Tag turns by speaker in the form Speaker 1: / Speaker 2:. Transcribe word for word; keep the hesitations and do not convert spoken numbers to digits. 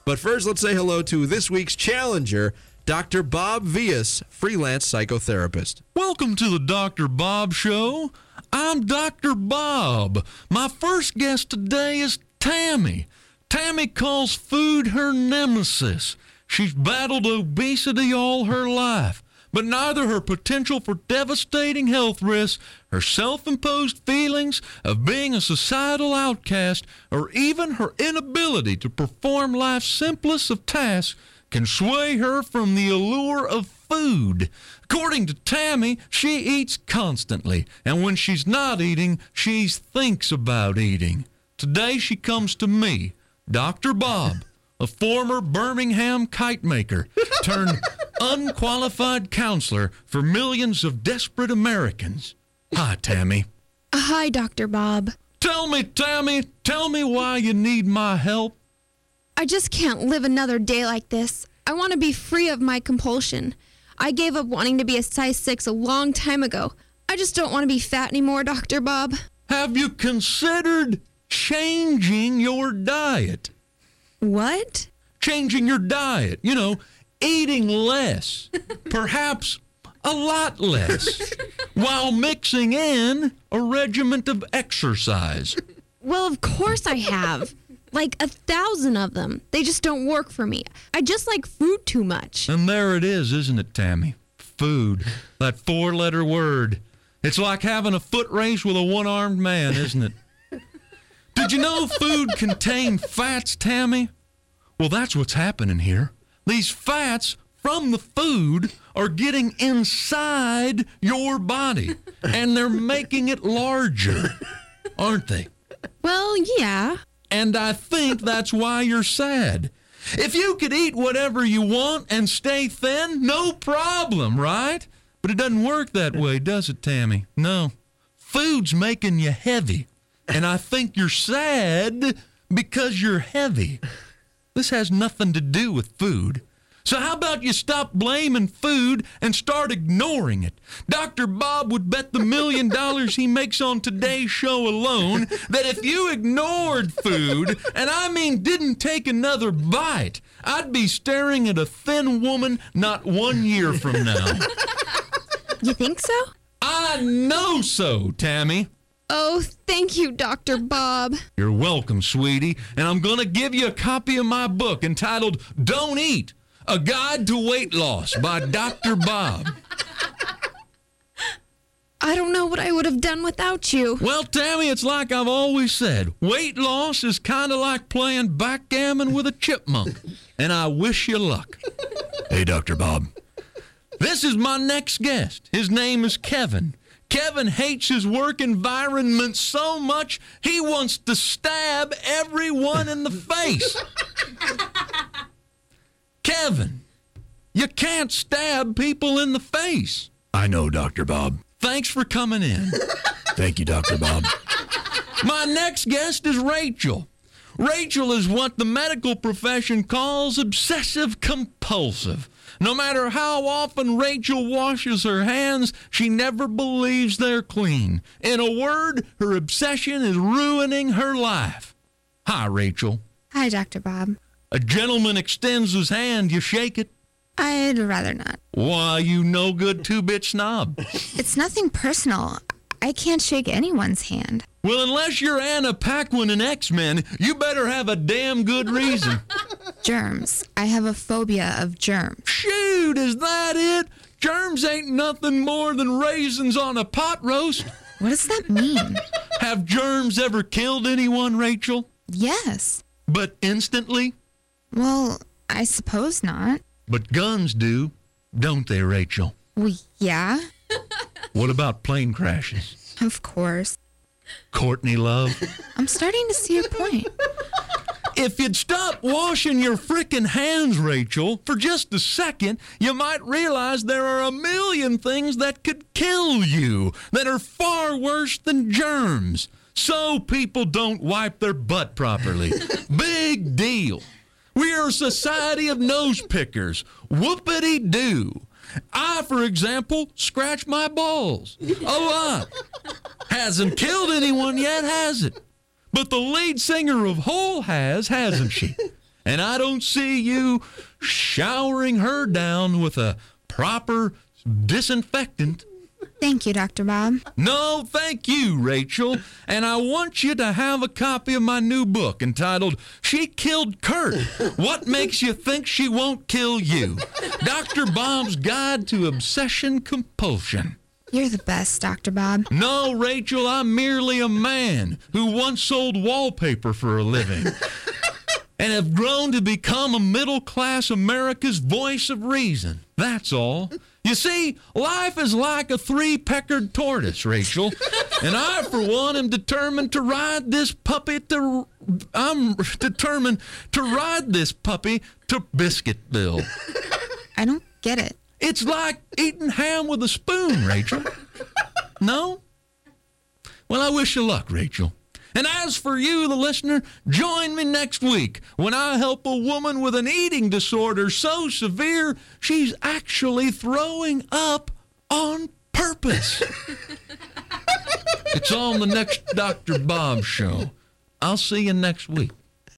Speaker 1: But first, let's say hello to this week's challenger, Doctor Bob Vias, freelance psychotherapist.
Speaker 2: Welcome to the Doctor Bob Show. I'm Doctor Bob. My first guest today is Tammy. Tammy calls food her nemesis. She's battled obesity all her life. But neither her potential for devastating health risks, her self-imposed feelings of being a societal outcast, or even her inability to perform life's simplest of tasks can sway her from the allure of food. According to Tammy, she eats constantly, and when she's not eating, she thinks about eating. Today she comes to me, Doctor Bob, a former Birmingham kite maker turned unqualified counselor for millions of desperate Americans. Hi, Tammy.
Speaker 3: Uh, hi, Doctor Bob.
Speaker 2: Tell me, Tammy, tell me why you need my help.
Speaker 3: I just can't live another day like this. I want to be free of my compulsion. I gave up wanting to be a size six a long time ago. I just don't want to be fat anymore, Doctor Bob.
Speaker 2: Have you considered changing your diet?
Speaker 3: What?
Speaker 2: Changing your diet. You know, eating less. Perhaps a lot less. While mixing in a regimen of exercise.
Speaker 3: Well, of course I have. Like a thousand of them. They just don't work for me. I just like food too much.
Speaker 2: And there it is, isn't it, Tammy? Food. That four-letter word. It's like having a foot race with a one-armed man, isn't it? Did you know food contains fats, Tammy? Well, that's what's happening here. These fats from the food are getting inside your body, and they're making it larger, aren't they?
Speaker 3: Well, yeah.
Speaker 2: And I think that's why you're sad. If you could eat whatever you want and stay thin, no problem, right? But it doesn't work that way, does it, Tammy? No. Food's making you heavy. And I think you're sad because you're heavy. This has nothing to do with food. So how about you stop blaming food and start ignoring it? Doctor Bob would bet the million dollars he makes on today's show alone that if you ignored food, and I mean didn't take another bite, I'd be staring at a thin woman not one year from now.
Speaker 3: You think so?
Speaker 2: I know so, Tammy.
Speaker 3: Oh, thank you, Doctor Bob.
Speaker 2: You're welcome, sweetie. And I'm going to give you a copy of my book entitled Don't Eat, A Guide to Weight Loss by Doctor Bob.
Speaker 3: I don't know what I would have done without you.
Speaker 2: Well, Tammy, it's like I've always said. Weight loss is kind of like playing backgammon with a chipmunk. And I wish you luck. Hey, Doctor Bob. This is my next guest. His name is Kevin. Kevin hates his work environment so much, he wants to stab everyone in the face. Kevin, you can't stab people in the face. I know, Doctor Bob. Thanks for coming in. Thank you, Doctor Bob. My next guest is Rachel. Rachel is what the medical profession calls obsessive-compulsive. No matter how often Rachel washes her hands, she never believes they're clean. In a word, her obsession is ruining her life. Hi, Rachel.
Speaker 4: Hi, Doctor Bob.
Speaker 2: A gentleman extends his hand, you shake it.
Speaker 4: I'd rather not.
Speaker 2: Why, you no-good two-bit snob.
Speaker 4: It's nothing personal. I can't shake anyone's hand.
Speaker 2: Well, unless you're Anna Paquin in X-Men, you better have a damn good reason.
Speaker 4: Germs. I have a phobia of germs.
Speaker 2: Shoot, is that it? Germs ain't nothing more than raisins on a pot roast.
Speaker 4: What does that mean?
Speaker 2: Have germs ever killed anyone, Rachel?
Speaker 4: Yes.
Speaker 2: But instantly?
Speaker 4: Well, I suppose not.
Speaker 2: But guns do, don't they, Rachel?
Speaker 4: Well, yeah.
Speaker 2: What about plane crashes?
Speaker 4: Of course.
Speaker 2: Courtney Love?
Speaker 4: I'm starting to see your point.
Speaker 2: If you'd stop washing your frickin' hands, Rachel, for just a second, you might realize there are a million things that could kill you that are far worse than germs. So people don't wipe their butt properly. Big deal. We are a society of nose pickers. Whoopity-doo. I, for example, scratch my balls. A lot. Hasn't killed anyone yet, has it? But the lead singer of Hole has, hasn't she? And I don't see you showering her down with a proper disinfectant.
Speaker 4: Thank you, Doctor Bob.
Speaker 2: No, thank you, Rachel. And I want you to have a copy of my new book entitled, She Killed Kurt. What Makes You Think She Won't Kill You? Doctor Bob's Guide to Obsession Compulsion.
Speaker 4: You're the best, Doctor Bob.
Speaker 2: No, Rachel, I'm merely a man who once sold wallpaper for a living and have grown to become a middle-class America's voice of reason. That's all. You see, life is like a three-peckered tortoise, Rachel, and I, for one, am determined to ride this puppy to... I'm determined to ride this puppy to Biscuitville.
Speaker 4: I don't get it.
Speaker 2: It's like eating ham with a spoon, Rachel. No? Well, I wish you luck, Rachel. And as for you, the listener, join me next week when I help a woman with an eating disorder so severe she's actually throwing up on purpose. It's on the next Doctor Bob show. I'll see you next week.